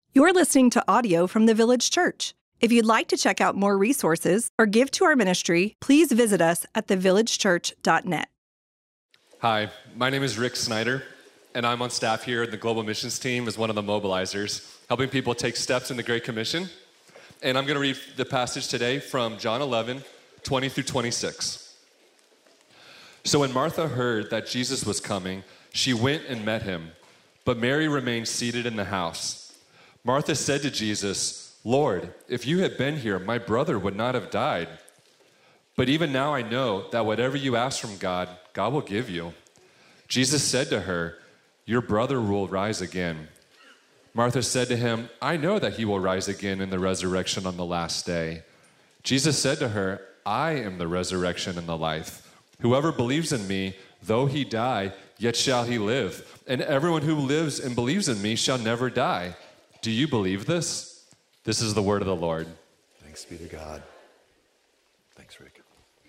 You're listening to audio from the Village Church. If you'd like to check out more resources or give to our ministry, please visit us at thevillagechurch.net. Hi, my name is Rick Snyder, and I'm on staff here at the Global Missions team as one of the mobilizers, helping people take steps in the Great Commission. And I'm going to read the passage today from John 11, 20 through 26. So when Martha heard that Jesus was coming, she went and met him, but Mary remained seated in the house. Martha said to Jesus, "Lord, if you had been here, my brother would not have died. But even now I know that whatever you ask from God, God will give you." Jesus said to her, "Your brother will rise again." Martha said to him, "I know that he will rise again in the resurrection on the last day." Jesus said to her, "I am the resurrection and the life. Whoever believes in me, though he die, yet shall he live. And everyone who lives and believes in me shall never die. Do you believe this?" This is the word of the Lord. Thanks be to God. Thanks, Rick.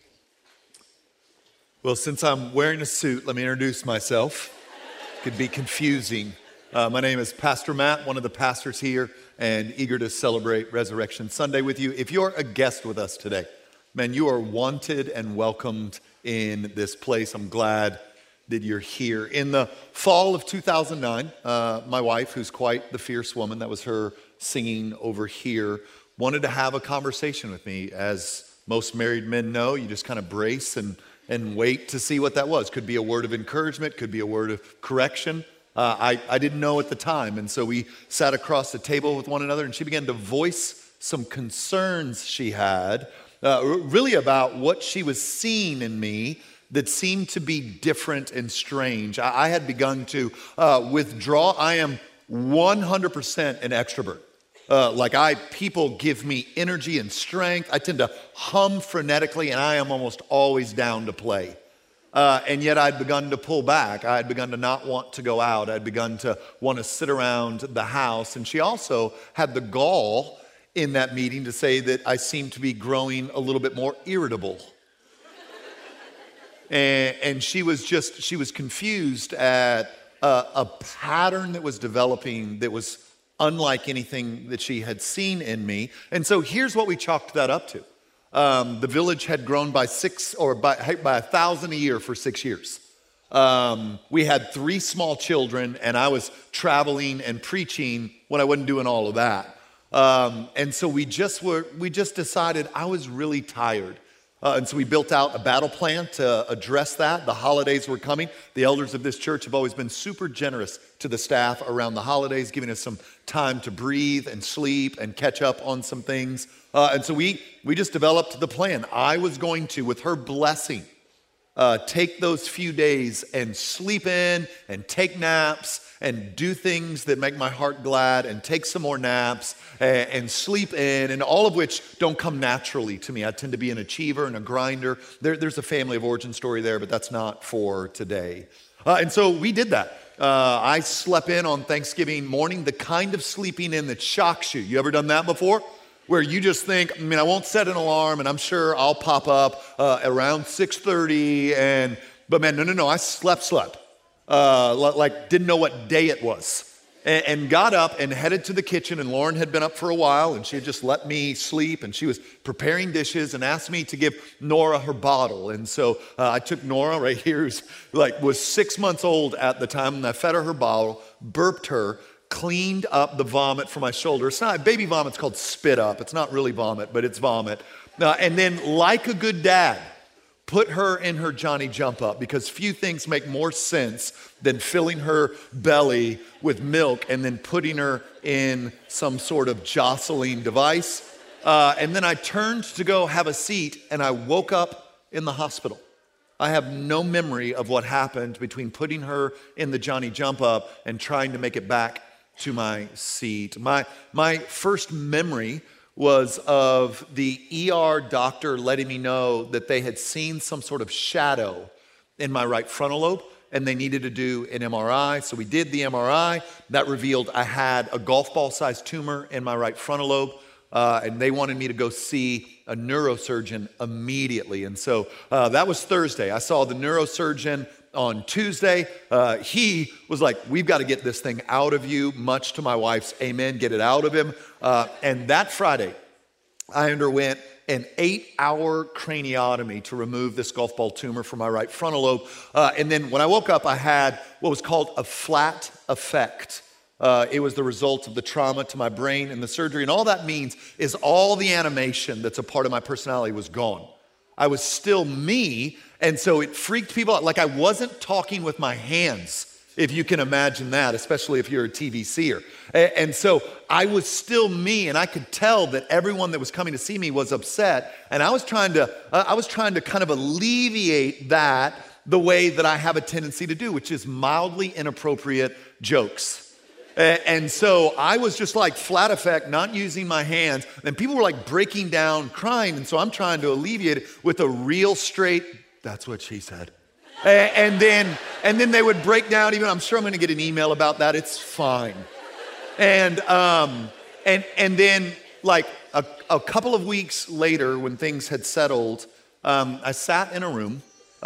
Well, since I'm wearing a suit, let me introduce myself. It could be confusing. My name is Pastor Matt, one of the pastors here, and eager to celebrate Resurrection Sunday with you. If you're a guest with us today, man, you are wanted and welcomed in this place. I'm glad that you're here. In the fall of 2009, my wife, who's quite the fierce woman, that was her singing over here, wanted to have a conversation with me. As most married men know, you just kind of brace and wait to see what that was. Could be a word of encouragement, could be a word of correction. I didn't know at the time, and so we sat across the table with one another, and she began to voice some concerns she had, really about what she was seeing in me that seemed to be different and strange. I had begun to withdraw. I am 100% an extrovert. People give me energy and strength. I tend to hum frenetically, and I am almost always down to play. And yet I'd begun to pull back. I had begun to not want to go out. I'd begun to want to sit around the house. And she also had the gall in that meeting to say that I seemed to be growing a little bit more irritable. And she was confused at a pattern that was developing that was unlike anything that she had seen in me. And so here's what we chalked that up to. The village had grown by 1,000 a year for 6 years. We had 3 small children, and I was traveling and preaching when I wasn't doing all of that. And so we just decided I was really tired. And so we built out a battle plan to address that. The holidays were coming. The elders of this church have always been super generous to the staff around the holidays, giving us some time to breathe and sleep and catch up on some things. And so we just developed the plan. I was going to, with her blessing, take those few days and sleep in and take naps and do things that make my heart glad and take some more naps and sleep in, and all of which don't come naturally to me. I tend to be an achiever and a grinder. There's a family of origin story there, but that's not for today. And so we did that. I slept in on Thanksgiving morning, the kind of sleeping in that shocks you. You ever done that before? Where you just think, I won't set an alarm, and I'm sure I'll pop up around 6:30, but man, no, I slept. Didn't know what day it was. And got up and headed to the kitchen, and Lauren had been up for a while, and she had just let me sleep, and she was preparing dishes and asked me to give Nora her bottle. And so I took Nora right here, who was 6 months old at the time, and I fed her bottle, burped her, cleaned up the vomit from my shoulder. It's not, baby vomit's called spit up. It's not really vomit, but it's vomit. And then, like a good dad, put her in her Johnny Jump Up, because few things make more sense than filling her belly with milk and then putting her in some sort of jostling device. And then I turned to go have a seat, and I woke up in the hospital. I have no memory of what happened between putting her in the Johnny Jump Up and trying to make it back to my seat. My first memory was of the ER doctor letting me know that they had seen some sort of shadow in my right frontal lobe, and they needed to do an MRI. So we did the MRI. That revealed I had a golf ball-sized tumor in my right frontal lobe, and they wanted me to go see a neurosurgeon immediately. And so that was Thursday. I saw the neurosurgeon on Tuesday. He was like, we've got to get this thing out of you, much to my wife's amen, get it out of him. And that Friday, I underwent an 8-hour craniotomy to remove this golf ball tumor from my right frontal lobe. And then when I woke up, I had what was called a flat effect. It was the result of the trauma to my brain and the surgery. And all that means is all the animation that's a part of my personality was gone. I was still me, and so it freaked people out. Like I wasn't talking with my hands, if you can imagine that, especially if you're a TV seer. And so I was still me, and I could tell that everyone that was coming to see me was upset. And I was trying to kind of alleviate that the way that I have a tendency to do, which is mildly inappropriate jokes. And so I was just like flat effect, not using my hands. And people were like breaking down, crying. And so I'm trying to alleviate it with a real straight, that's what she said. And then they would break down even, I'm sure I'm going to get an email about that. It's fine. And then like a couple of weeks later when things had settled, I sat in a room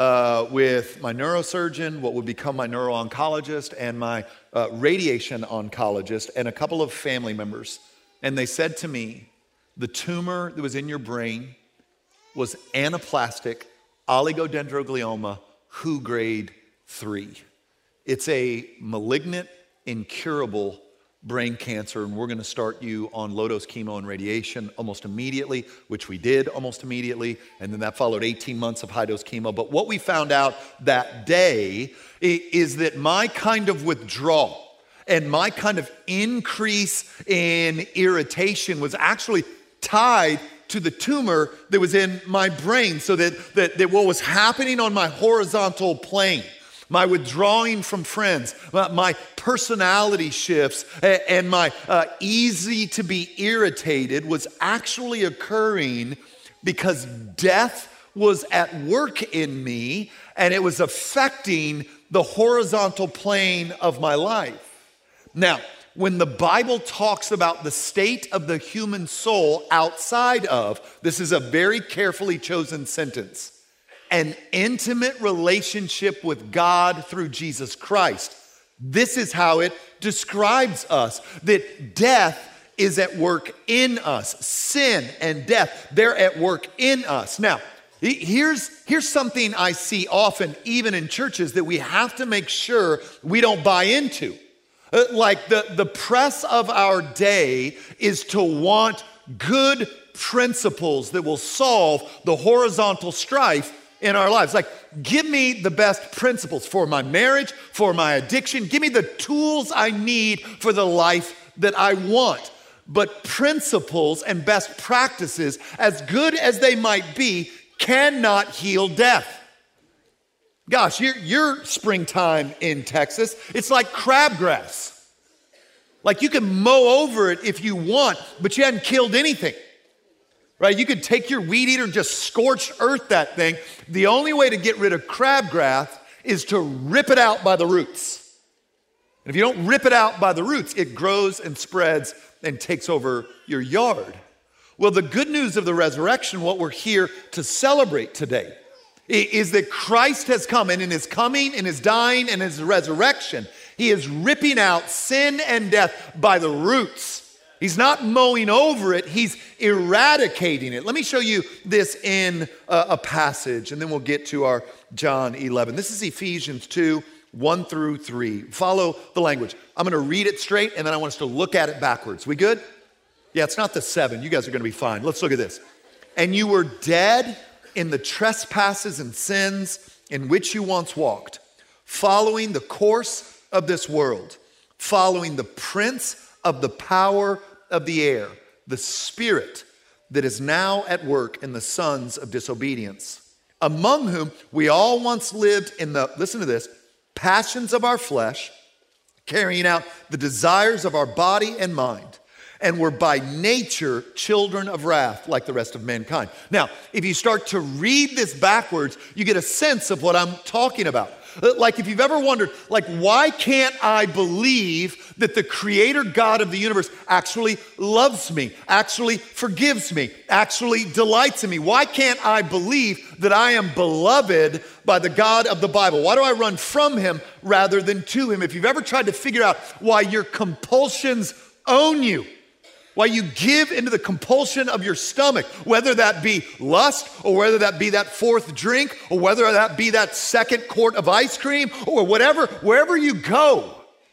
with my neurosurgeon, what would become my neuro-oncologist, and my radiation oncologist, and a couple of family members. And they said to me, the tumor that was in your brain was anaplastic oligodendroglioma, WHO grade 3. It's a malignant, incurable brain cancer, and we're going to start you on low-dose chemo and radiation almost immediately, which we did almost immediately, and then that followed 18 months of high-dose chemo. But what we found out that day is that my kind of withdrawal and my kind of increase in irritation was actually tied to the tumor that was in my brain, so that what was happening on my horizontal plane, my withdrawing from friends, my personality shifts, and my easy to be irritated was actually occurring because death was at work in me, and it was affecting the horizontal plane of my life. Now, when the Bible talks about the state of the human soul outside of, this is a very carefully chosen sentence, an intimate relationship with God through Jesus Christ. This is how it describes us, that death is at work in us. Sin and death, they're at work in us. Now, here's something I see often, even in churches, that we have to make sure we don't buy into. Like the press of our day is to want good principles that will solve the horizontal strife in our lives. Like, give me the best principles for my marriage, for my addiction. Give me the tools I need for the life that I want. But principles and best practices, as good as they might be, cannot heal death. Gosh, your springtime in Texas, it's like crabgrass. Like you can mow over it if you want, but you hadn't killed anything. Right? You could take your weed eater and just scorch earth that thing. The only way to get rid of crabgrass is to rip it out by the roots. And if you don't rip it out by the roots, it grows and spreads and takes over your yard. Well, the good news of the resurrection, what we're here to celebrate today, is that Christ has come, and in his coming, in his dying, and his resurrection, he is ripping out sin and death by the roots. He's not mowing over it, he's eradicating it. Let me show you this in a passage, and then we'll get to our John 11. This is Ephesians 2, 1 through 3. Follow the language. I'm gonna read it straight, and then I want us to look at it backwards. We good? Yeah, it's not the 7. You guys are gonna be fine. Let's look at this. And you were dead in the trespasses and sins in which you once walked, following the course of this world, following the prince of the power of the air, the spirit that is now at work in the sons of disobedience, among whom we all once lived in the, listen to this, passions of our flesh, carrying out the desires of our body and mind, and were by nature children of wrath like the rest of mankind. Now, if you start to read this backwards, you get a sense of what I'm talking about. Like if you've ever wondered, like, why can't I believe that the creator God of the universe actually loves me, actually forgives me, actually delights in me? Why can't I believe that I am beloved by the God of the Bible? Why do I run from him rather than to him? If you've ever tried to figure out why your compulsions own you, why you give into the compulsion of your stomach, whether that be lust, or whether that be that fourth drink, or whether that be that second quart of ice cream, or whatever, wherever you go.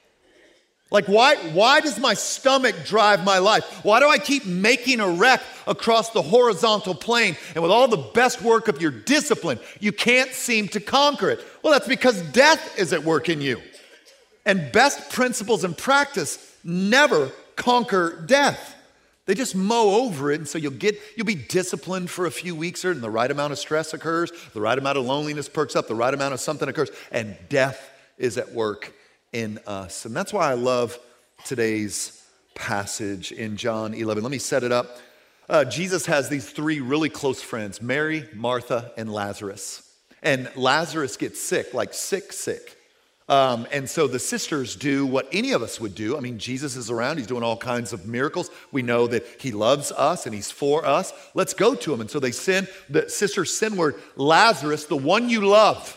Like why does my stomach drive my life? Why do I keep making a wreck across the horizontal plane? And with all the best work of your discipline, you can't seem to conquer it. Well, that's because death is at work in you. And best principles and practice never conquer death. They just mow over it, and so you'll be disciplined for a few weeks, and the right amount of stress occurs, the right amount of loneliness perks up, the right amount of something occurs, and death is at work in us. And that's why I love today's passage in John 11. Let me set it up. Jesus has these three really close friends, Mary, Martha, and Lazarus. And Lazarus gets sick, like sick. And so the sisters do what any of us would do. I mean, Jesus is around. He's doing all kinds of miracles. We know that he loves us and he's for us. Let's go to him. And so the sisters send word, Lazarus, the one you love,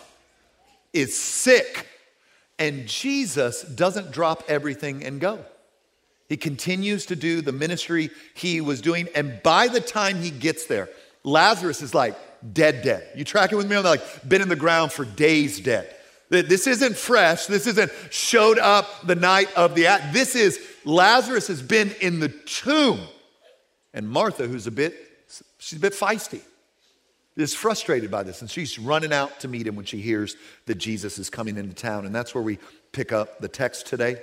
is sick. And Jesus doesn't drop everything and go. He continues to do the ministry he was doing. And by the time he gets there, Lazarus is like dead. You tracking with me on that? Like been in the ground for days dead. This isn't fresh. This isn't showed up the night of the act. This is Lazarus has been in the tomb. And Martha, she's a bit feisty, is frustrated by this. And she's running out to meet him when she hears that Jesus is coming into town. And that's where we pick up the text today.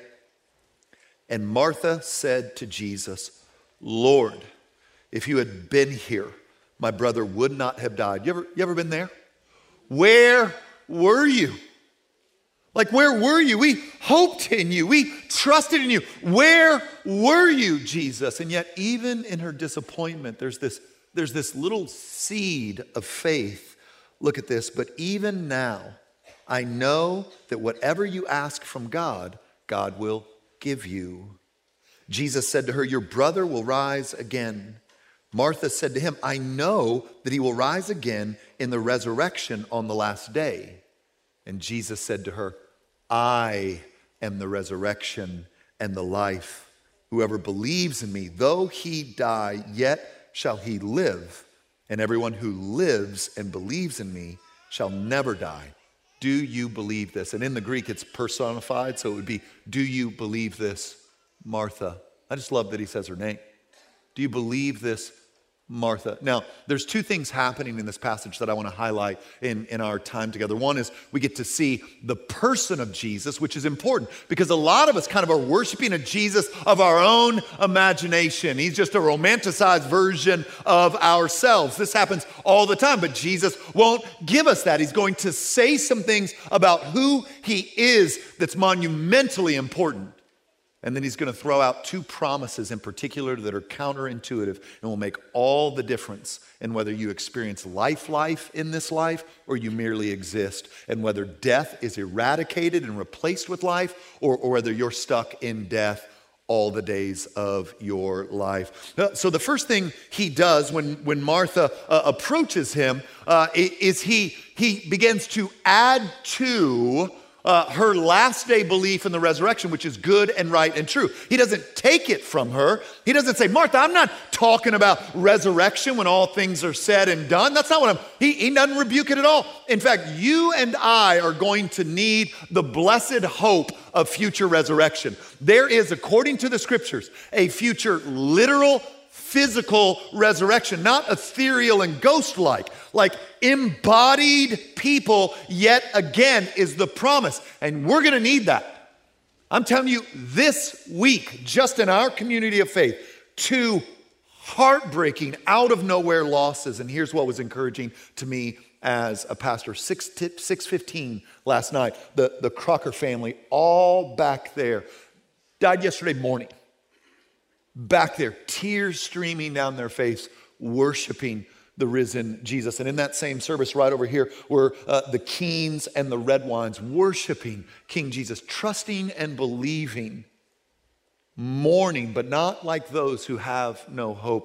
And Martha said to Jesus, Lord, if you had been here, my brother would not have died. You ever been there? Where were you? Like, where were you? We hoped in you. We trusted in you. Where were you, Jesus? And yet, even in her disappointment, there's this little seed of faith. Look at this. But even now, I know that whatever you ask from God, God will give you. Jesus said to her, your brother will rise again. Martha said to him, I know that he will rise again in the resurrection on the last day. And Jesus said to her, I am the resurrection and the life. Whoever believes in me, though he die, yet shall he live. And everyone who lives and believes in me shall never die. Do you believe this? And in the Greek, it's personified, so it would be, do you believe this, Martha? I just love that he says her name. Do you believe this, Martha? Now, there's two things happening in this passage that I want to highlight in our time together. One is we get to see the person of Jesus, which is important because a lot of us kind of are worshiping a Jesus of our own imagination. He's just a romanticized version of ourselves. This happens all the time, but Jesus won't give us that. He's going to say some things about who he is that's monumentally important. And then he's going to throw out two promises in particular that are counterintuitive and will make all the difference in whether you experience life in this life or you merely exist, and whether death is eradicated and replaced with life or whether you're stuck in death all the days of your life. So the first thing he does when Martha approaches him is he begins to add to her last day belief in the resurrection, which is good and right and true. He doesn't take it from her. He doesn't say, Martha, I'm not talking about resurrection when all things are said and done. That's not what he doesn't rebuke it at all. In fact, you and I are going to need the blessed hope of future resurrection. There is, according to the scriptures, a future literal physical resurrection, not ethereal and ghost-like, like embodied people, yet again is the promise. And we're going to need that. I'm telling you, this week, just in our community of faith, two heartbreaking, out of nowhere losses. And here's what was encouraging to me as a pastor. 6:15 last night, the Crocker family, all back there, died yesterday morning. Back there, tears streaming down their face, worshiping the risen Jesus. And in that same service right over here were the Keens and the Red Wines worshiping King Jesus, trusting and believing, mourning, but not like those who have no hope.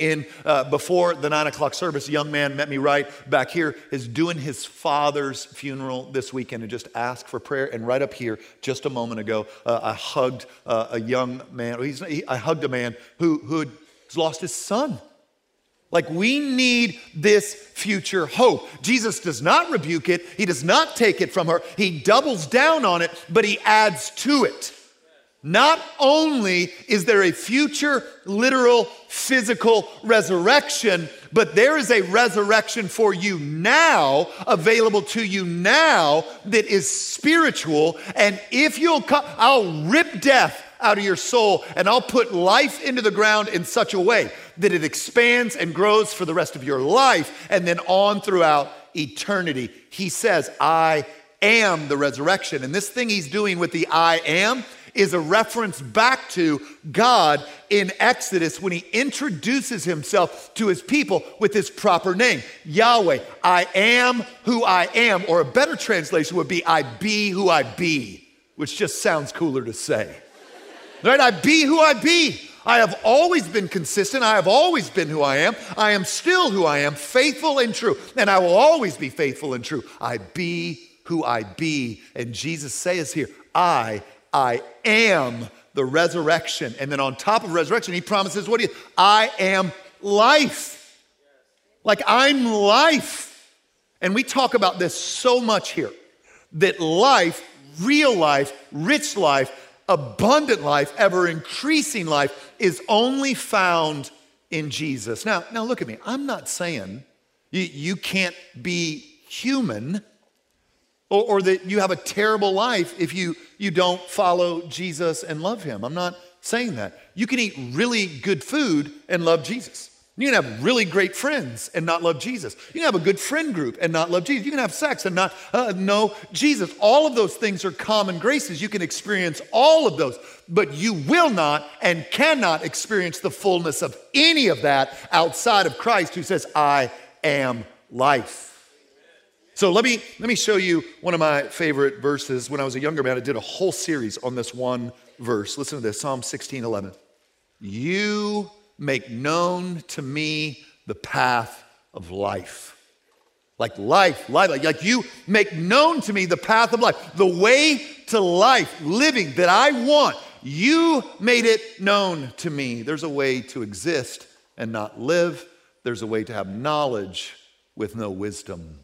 Before the 9 o'clock service, a young man met me right back here, is doing his father's funeral this weekend and just asked for prayer. And right up here, just a moment ago, I hugged a young man. I hugged a man who had lost his son. Like, we need this future hope. Jesus does not rebuke it. He does not take it from her. He doubles down on it, but he adds to it. Not only is there a future, literal, physical resurrection, but there is a resurrection for you now, available to you now, that is spiritual. And if you'll come, I'll rip death out of your soul, and I'll put life into the ground in such a way that it expands and grows for the rest of your life and then on throughout eternity. He says, I am the resurrection. And this thing he's doing with the I am is a reference back to God in Exodus when he introduces himself to his people with his proper name, Yahweh. I am who I am, or a better translation would be, I be who I be, which just sounds cooler to say. Right? I be who I be. I have always been consistent. I have always been who I am. I am still who I am, faithful and true. And I will always be faithful and true. I be who I be. And Jesus says here, I am the resurrection. And then on top of resurrection, he promises, what do you? I am life. Like, I'm life. And we talk about this so much here, that life, real life, rich life, abundant life, ever increasing life is only found in Jesus. Now look at me. I'm not saying you can't be human or that you have a terrible life if you don't follow Jesus and love him. I'm not saying that. You can eat really good food and love Jesus. You can have really great friends and not love Jesus. You can have a good friend group and not love Jesus. You can have sex and not know Jesus. All of those things are common graces. You can experience all of those, but you will not and cannot experience the fullness of any of that outside of Christ, who says, I am life. So let me show you one of my favorite verses. When I was a younger man, I did a whole series on this one verse. Listen to this, Psalm 16:11. You make known to me the path of life. Like you make known to me the path of life, the way to life, living that I want. You made it known to me. There's a way to exist and not live. There's a way to have knowledge with no wisdom.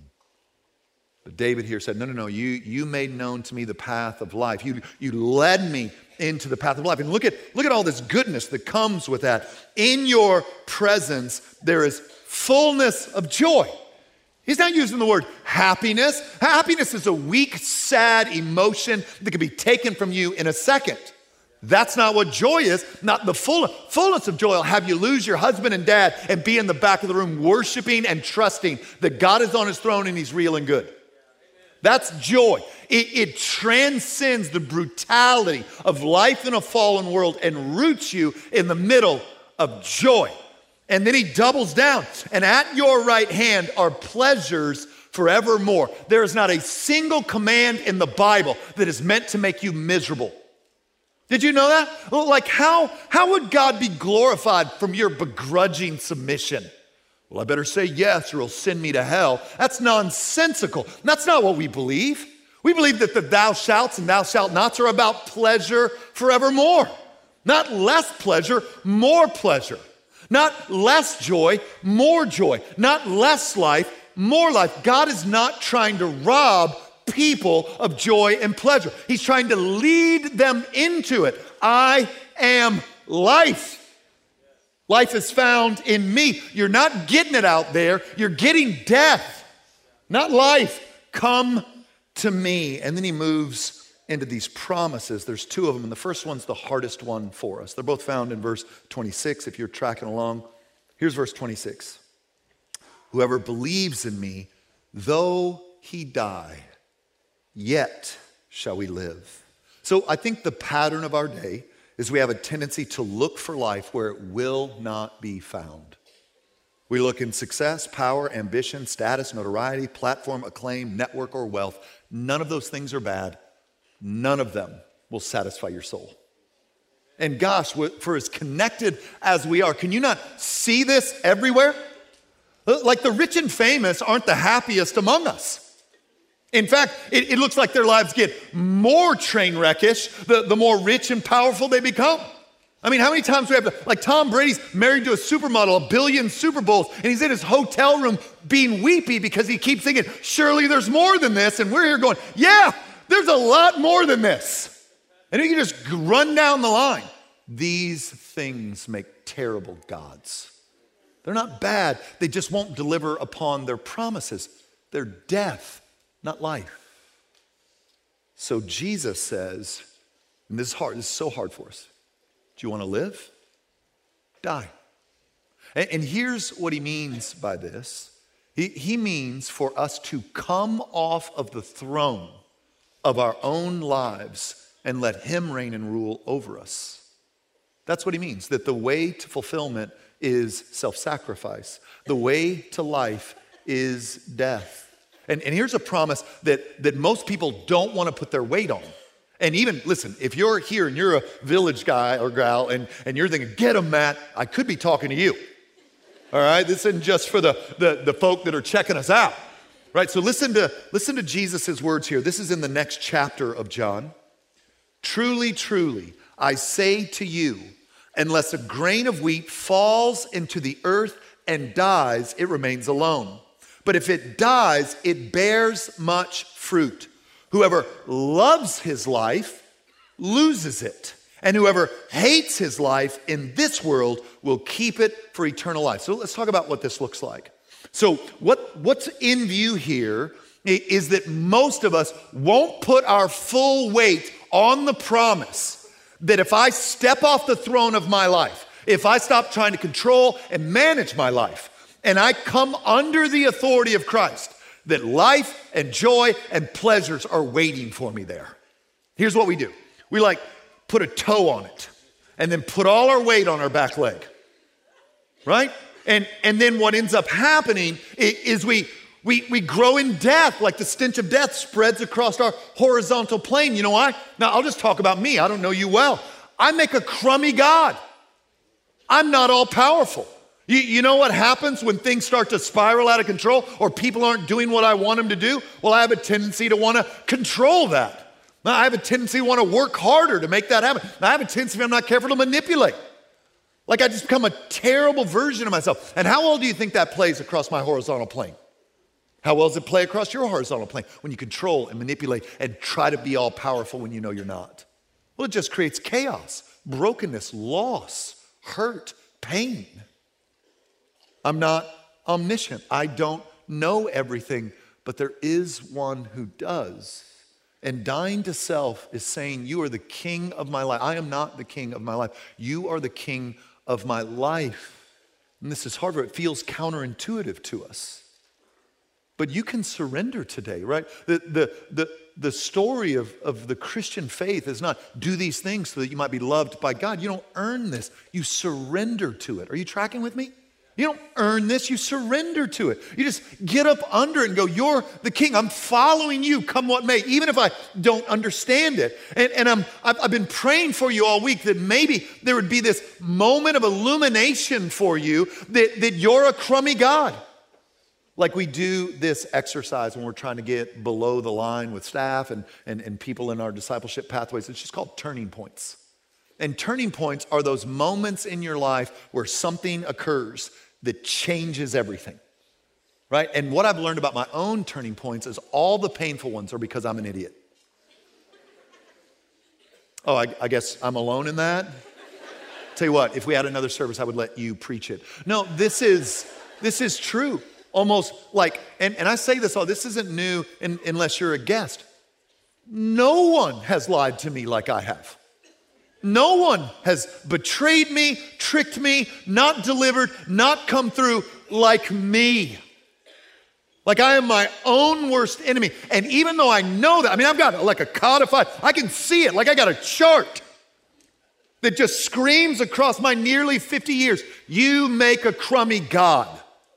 But David here said, no, you made known to me the path of life. You led me into the path of life. And look at all this goodness that comes with that. In your presence, there is fullness of joy. He's not using the word happiness. Happiness is a weak, sad emotion that can be taken from you in a second. That's not what joy is. Not the fullness of joy will have you lose your husband and dad and be in the back of the room worshiping and trusting that God is on his throne and he's real and good. That's joy. It transcends the brutality of life in a fallen world and roots you in the middle of joy. And then he doubles down. And at your right hand are pleasures forevermore. There is not a single command in the Bible that is meant to make you miserable. Did you know that? Like, how would God be glorified from your begrudging submission? Well, I better say yes or he'll send me to hell. That's nonsensical. That's not what we believe. We believe that the thou shalt and thou shalt nots are about pleasure forevermore. Not less pleasure, more pleasure. Not less joy, more joy. Not less life, more life. God is not trying to rob people of joy and pleasure. He's trying to lead them into it. I am life. Life is found in me. You're not getting it out there. You're getting death, not life. Come to me. And then he moves into these promises. There's two of them, and the first one's the hardest one for us. They're both found in verse 26, if you're tracking along. Here's verse 26. Whoever believes in me, though he die, yet shall we live. So I think the pattern of our day is we have a tendency to look for life where it will not be found. We look in success, power, ambition, status, notoriety, platform, acclaim, network, or wealth. None of those things are bad. None of them will satisfy your soul. And gosh, for as connected as we are, can you not see this everywhere? Like the rich and famous aren't the happiest among us. In fact, it looks like their lives get more train wreckish the more rich and powerful they become. I mean, how many times we have, like Tom Brady's married to a supermodel, 1 billion Super Bowls, and he's in his hotel room being weepy because he keeps thinking, surely there's more than this. And we're here going, yeah, there's a lot more than this. And you can just run down the line. These things make terrible gods. They're not bad. They just won't deliver upon their promises. They're death, not life. So Jesus says, and this is hard, this is so hard for us. Do you want to live? Die. And here's what he means by this. He means for us to come off of the throne of our own lives and let him reign and rule over us. That's what he means, that the way to fulfillment is self-sacrifice. The way to life is death. And here's a promise that most people don't want to put their weight on. And even, listen, if you're here and you're a Village guy or gal and you're thinking, get him, Matt, I could be talking to you. All right, this isn't just for the folk that are checking us out. Right, so listen to Jesus' words here. This is in the next chapter of John. Truly, truly, I say to you, unless a grain of wheat falls into the earth and dies, it remains alone. But if it dies, it bears much fruit. Whoever loves his life loses it. And whoever hates his life in this world will keep it for eternal life. So let's talk about what this looks like. So what's in view here is that most of us won't put our full weight on the promise that if I step off the throne of my life, if I stop trying to control and manage my life, and I come under the authority of Christ, that life and joy and pleasures are waiting for me there. Here's what we do. We put a toe on it and then put all our weight on our back leg, right? And then what ends up happening is we grow in death, like the stench of death spreads across our horizontal plane. You know why? Now, I'll just talk about me. I don't know you well. I make a crummy God. I'm not all powerful. You know what happens when things start to spiral out of control or people aren't doing what I want them to do? Well, I have a tendency to want to control that. I have a tendency to want to work harder to make that happen. I have a tendency, if I'm not careful, to manipulate. Like I just become a terrible version of myself. And how well do you think that plays across my horizontal plane? How well does it play across your horizontal plane when you control and manipulate and try to be all powerful when you know you're not? Well, it just creates chaos, brokenness, loss, hurt, pain. I'm not omniscient. I don't know everything, but there is one who does. And dying to self is saying, you are the king of my life. I am not the king of my life. You are the king of my life. And this is hard, it feels counterintuitive to us. But you can surrender today, right? The story of the Christian faith is not do these things so that you might be loved by God. You don't earn this. You surrender to it. Are you tracking with me? You don't earn this, you surrender to it. You just get up under it and go, you're the king. I'm following you, come what may, even if I don't understand it. And I've been praying for you all week that maybe there would be this moment of illumination for you that you're a crummy God. Like we do this exercise when we're trying to get below the line with staff and people in our discipleship pathways. It's just called turning points. And turning points are those moments in your life where something occurs that changes everything, right? And what I've learned about my own turning points is all the painful ones are because I'm an idiot. Oh, I guess I'm alone in that? Tell you what, if we had another service, I would let you preach it. No, this is true. Almost like, and I say this all, this isn't new unless you're a guest. No one has lied to me like I have. No one has betrayed me, tricked me, not delivered, not come through like me. Like I am my own worst enemy. And even though I know that, I mean, I've got like a codified, I can see it, like I got a chart that just screams across my nearly 50 years, you make a crummy God.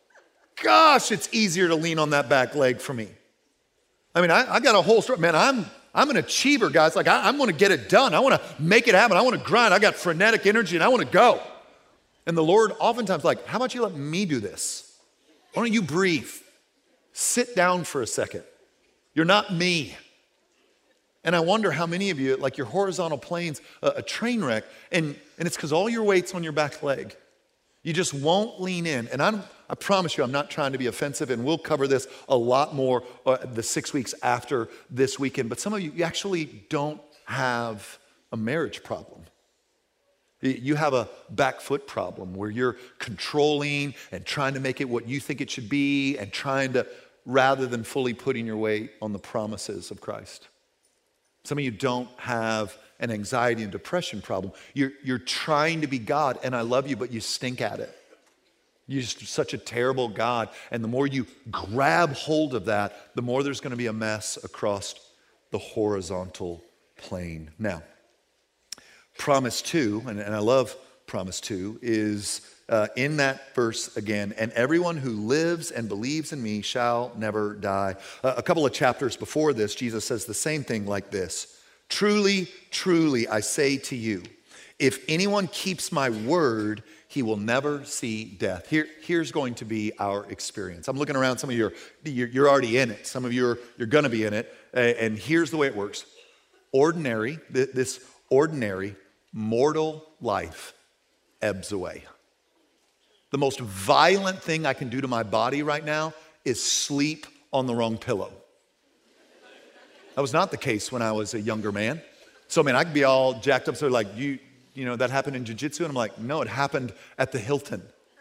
gosh, it's easier to lean on that back leg for me. I mean, I got a whole story. Man, I'm an achiever, guys. Like, I'm going to get it done. I want to make it happen. I want to grind. I got frenetic energy, and I want to go. And the Lord oftentimes like, how about you let me do this? Why don't you breathe? Sit down for a second. You're not me. And I wonder how many of you, like your horizontal plane's a train wreck, and it's because all your weight's on your back leg. You just won't lean in. And I promise you, I'm not trying to be offensive, and we'll cover this a lot more the 6 weeks after this weekend. But some of you actually don't have a marriage problem. You have a back foot problem where you're controlling and trying to make it what you think it should be and trying to, rather than fully putting your weight on the promises of Christ. Some of you don't have an anxiety and depression problem. You're trying to be God, and I love you, but you stink at it. You're just such a terrible God. And the more you grab hold of that, the more there's going to be a mess across the horizontal plane. Now, promise 2, and I love promise 2, is in that verse again, and everyone who lives and believes in me shall never die. A couple of chapters before this, Jesus says the same thing like this. Truly, truly, I say to you, if anyone keeps my word, he will never see death. Here's going to be our experience. I'm looking around, some of you, you're already in it. Some of you you're going to be in it. And here's the way it works. This ordinary mortal life ebbs away. The most violent thing I can do to my body right now is sleep on the wrong pillow. That was not the case when I was a younger man. So, man, I could be all jacked up. So, like, you know, that happened in jiu-jitsu? And I'm like, no, it happened at the Hilton.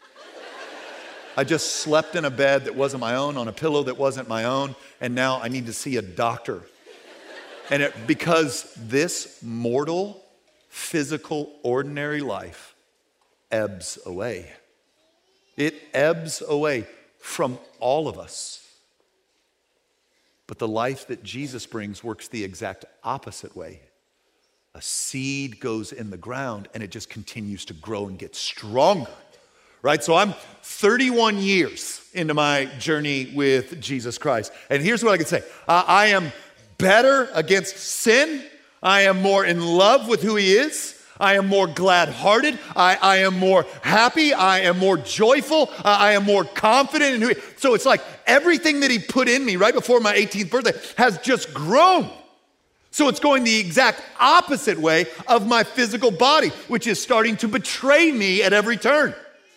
I just slept in a bed that wasn't my own, on a pillow that wasn't my own, and now I need to see a doctor. And because this mortal, physical, ordinary life ebbs away. It ebbs away from all of us. But the life that Jesus brings works the exact opposite way. A seed goes in the ground and it just continues to grow and get stronger, right? So I'm 31 years into my journey with Jesus Christ. And here's what I can say. I am better against sin. I am more in love with who he is. I am more glad-hearted. I am more happy. I am more joyful. I am more confident in who he is. So it's like everything that he put in me right before my 18th birthday has just grown. So it's going the exact opposite way of my physical body, which is starting to betray me at every turn.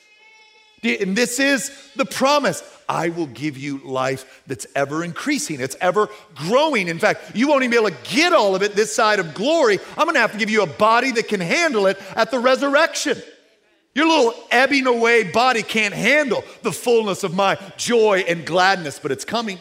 And this is the promise. I will give you life that's ever increasing. It's ever growing. In fact, you won't even be able to get all of it this side of glory. I'm going to have to give you a body that can handle it at the resurrection. Your little ebbing away body can't handle the fullness of my joy and gladness, but it's coming.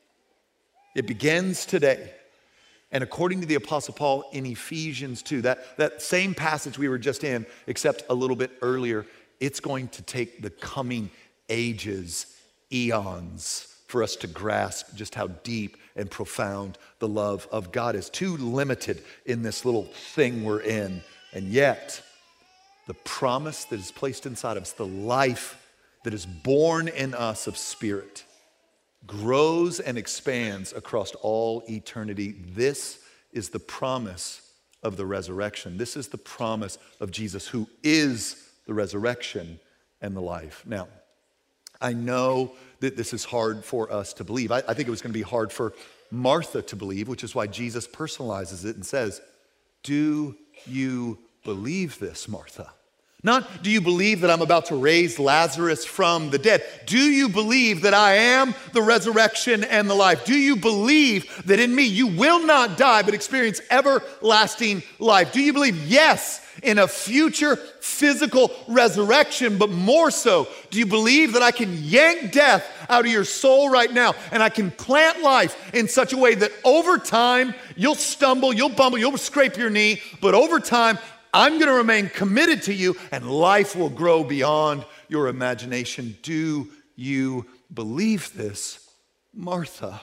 It begins today. And according to the Apostle Paul in Ephesians 2, that same passage we were just in, except a little bit earlier, it's going to take the coming ages, eons, for us to grasp just how deep and profound the love of God is. Too limited in this little thing we're in. And yet, the promise that is placed inside of us, the life that is born in us of spirit, grows and expands across all eternity. This is the promise of the resurrection. This is the promise of Jesus, who is the resurrection and the life. Now, I know that this is hard for us to believe. I think it was going to be hard for Martha to believe, which is why Jesus personalizes it and says, do you believe this, Martha? Not, do you believe that I'm about to raise Lazarus from the dead? Do you believe that I am the resurrection and the life? Do you believe that in me you will not die but experience everlasting life? Do you believe, yes, in a future physical resurrection, but more so, do you believe that I can yank death out of your soul right now and I can plant life in such a way that over time you'll stumble, you'll bumble, you'll scrape your knee, but over time I'm going to remain committed to you and life will grow beyond your imagination. Do you believe this, Martha?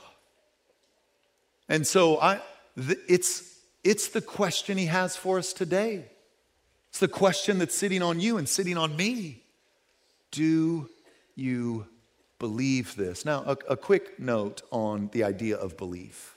And so it's the question he has for us today. It's the question that's sitting on you and sitting on me. Do you believe this. Now, a quick note on the idea of belief.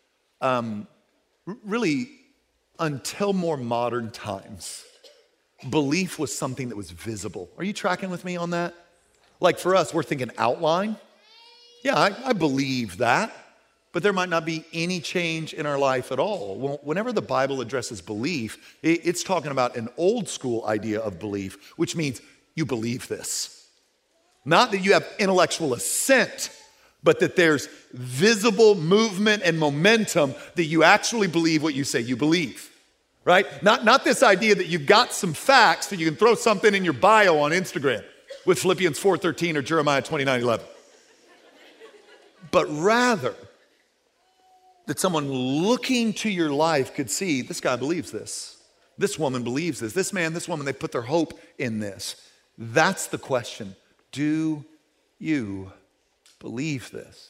Really, until more modern times, belief was something that was visible. Are you tracking with me on that? Like for us, we're thinking outline. Yeah, I believe that, but there might not be any change in our life at all. Well, whenever the Bible addresses belief, it's talking about an old school idea of belief, which means you believe this. Not that you have intellectual assent, but that there's visible movement and momentum that you actually believe what you say you believe, right? Not this idea that you've got some facts that you can throw something in your bio on Instagram with Philippians 4:13 or Jeremiah 29:11. But rather, that someone looking to your life could see, this guy believes this. This woman believes this. This man, this woman, they put their hope in this. That's the question. Do you believe this?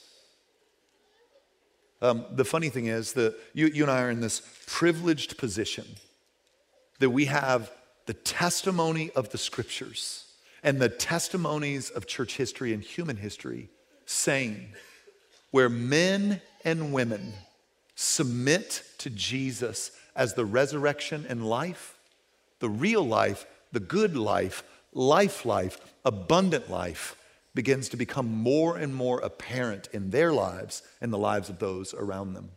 The funny thing is that you and I are in this privileged position that we have the testimony of the scriptures and the testimonies of church history and human history saying where men and women submit to Jesus as the resurrection and life, the real life, the good life, life, abundant life begins to become more and more apparent in their lives and the lives of those around them.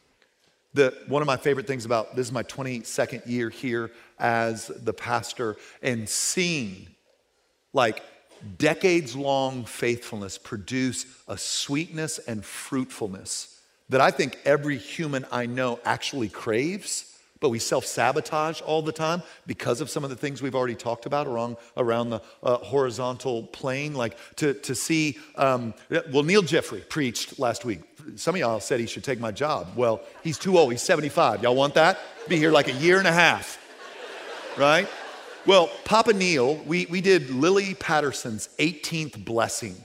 One of my favorite things about, this is my 22nd year here as the pastor, and seeing like decades-long faithfulness produce a sweetness and fruitfulness that I think every human I know actually craves, but we self-sabotage all the time because of some of the things we've already talked about around the horizontal plane. Like to see, Neil Jeffrey preached last week. Some of y'all said he should take my job. Well, he's too old, he's 75. Y'all want that? Be here like a year and a half, right? Well, Papa Neil, we did Lily Patterson's 18th blessing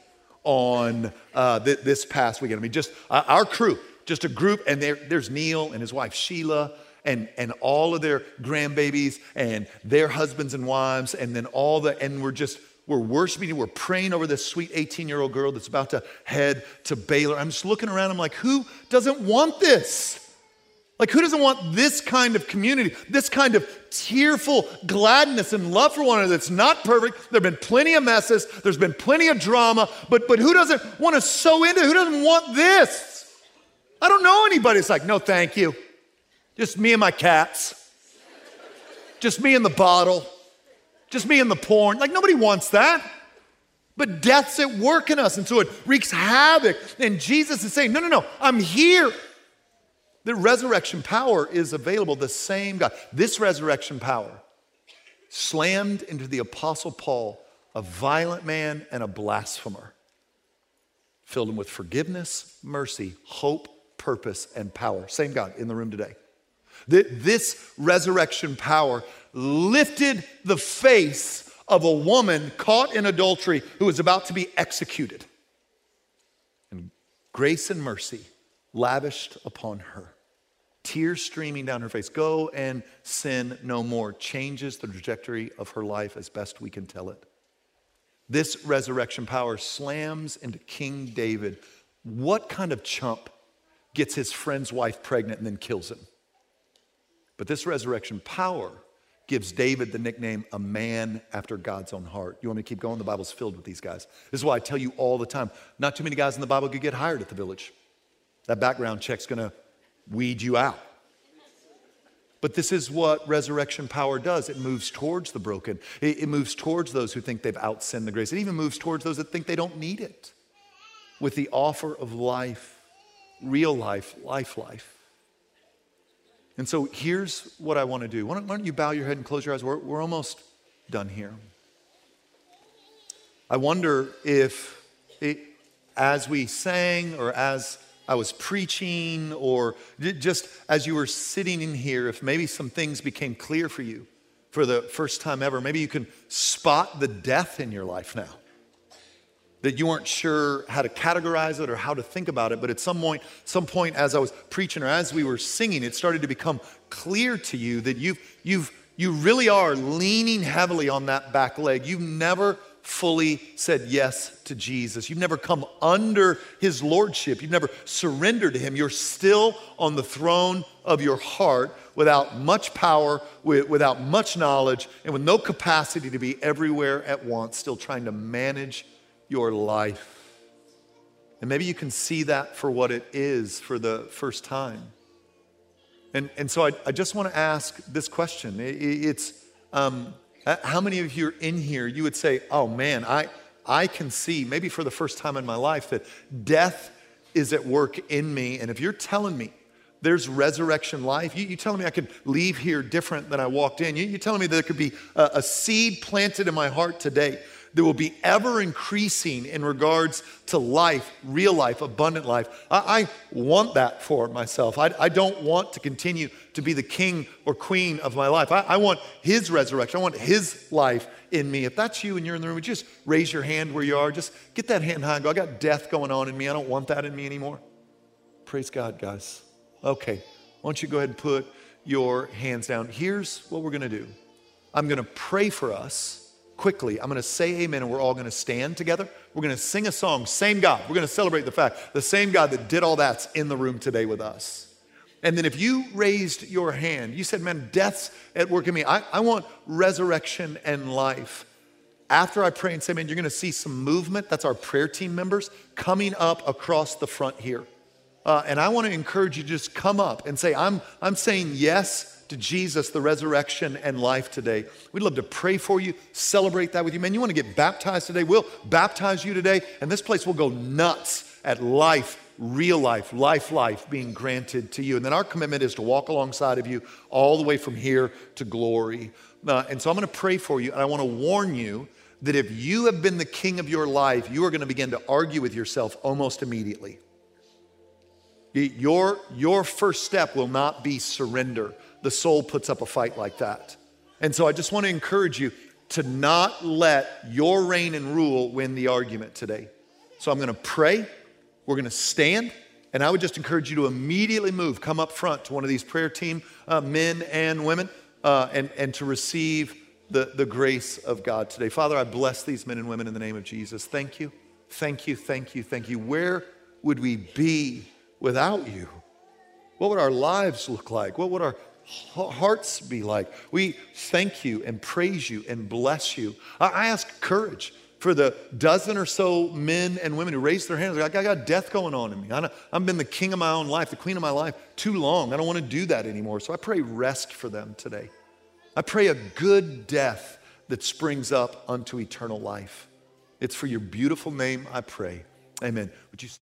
on this past weekend. I mean, just our crew, just a group, and there's Neil and his wife Sheila and all of their grandbabies and their husbands and wives, and then we're worshiping, we're praying over this sweet 18-year-old girl that's about to head to Baylor. I'm just looking around, I'm like, who doesn't want this? Like, who doesn't want this kind of community, this kind of tearful gladness and love for one another that's not perfect? There have been plenty of messes. There's been plenty of drama. But who doesn't want to sow into it? Who doesn't want this? I don't know anybody that's like, no, thank you. Just me and my cats. Just me and the bottle. Just me and the porn. Like, nobody wants that. But death's at work in us, and so it wreaks havoc. And Jesus is saying, no, I'm here. The resurrection power is available, the same God. This resurrection power slammed into the Apostle Paul, a violent man and a blasphemer, filled him with forgiveness, mercy, hope, purpose, and power. Same God in the room today. This resurrection power lifted the face of a woman caught in adultery who was about to be executed. And grace and mercy lavished upon her. Tears streaming down her face. Go and sin no more. Changes the trajectory of her life as best we can tell it. This resurrection power slams into King David. What kind of chump gets his friend's wife pregnant and then kills him? But this resurrection power gives David the nickname, a man after God's own heart. You want me to keep going? The Bible's filled with these guys. This is why I tell you all the time, not too many guys in the Bible could get hired at the Village. That background check's gonna weed you out. But this is what resurrection power does. It moves towards the broken. It moves towards those who think they've outsinned the grace. It even moves towards those that think they don't need it with the offer of life, real life, life. And so here's what I want to do. Why don't you bow your head and close your eyes? We're almost done here. I wonder if as we sang or as I was preaching or just as you were sitting in here, if maybe some things became clear for you for the first time ever, maybe you can spot the death in your life now. That you weren't sure how to categorize it or how to think about it, but at some point as I was preaching or as we were singing, it started to become clear to you that you really are leaning heavily on that back leg. You've never fully said yes to Jesus. You've never come under his lordship. You've never surrendered to him. You're still on the throne of your heart without much power, without much knowledge, and with no capacity to be everywhere at once, still trying to manage your life. And maybe you can see that for what it is for the first time. And so I just want to ask this question. It's how many of you are in here, you would say, oh man, I can see, maybe for the first time in my life, that death is at work in me. And if you're telling me there's resurrection life, you telling me I could leave here different than I walked in, you telling me there could be a seed planted in my heart today that will be ever increasing in regards to life, real life, abundant life. I want that for myself. I don't want to continue to be the king or queen of my life. I want his resurrection. I want his life in me. If that's you and you're in the room, would you just raise your hand where you are? Just get that hand high and go, I got death going on in me. I don't want that in me anymore. Praise God, guys. Okay, why don't you go ahead and put your hands down. Here's what we're going to do. I'm going to pray for us. Quickly, I'm going to say amen, and we're all going to stand together. We're going to sing a song, same God. We're going to celebrate the fact, the same God that did all that's in the room today with us. And then if you raised your hand, you said, man, death's at work in me. I want resurrection and life. After I pray and say amen, you're going to see some movement. That's our prayer team members coming up across the front here. And I want to encourage you to just come up and say, I'm saying yes to Jesus, the resurrection and life today. We'd love to pray for you, celebrate that with you. Man, you want to get baptized today? We'll baptize you today, and this place will go nuts at life, real life, life being granted to you. And then our commitment is to walk alongside of you all the way from here to glory. And so I'm going to pray for you, and I want to warn you that if you have been the king of your life, you are going to begin to argue with yourself almost immediately. Your first step will not be surrender. The soul puts up a fight like that. And so I just want to encourage you to not let your reign and rule win the argument today. So I'm going to pray, we're going to stand, and I would just encourage you to immediately move, come up front to one of these prayer team men and women, and to receive the grace of God today. Father, I bless these men and women in the name of Jesus. Thank you, thank you, thank you, thank you. Where would we be without you? What would our lives look like? What would our hearts be like? We thank you and praise you and bless you. I ask courage for the dozen or so men and women who raise their hands. Like, I got death going on in me. I've been the king of my own life, the queen of my life too long. I don't want to do that anymore. So I pray rest for them today. I pray a good death that springs up unto eternal life. It's for your beautiful name I pray. Amen. Would you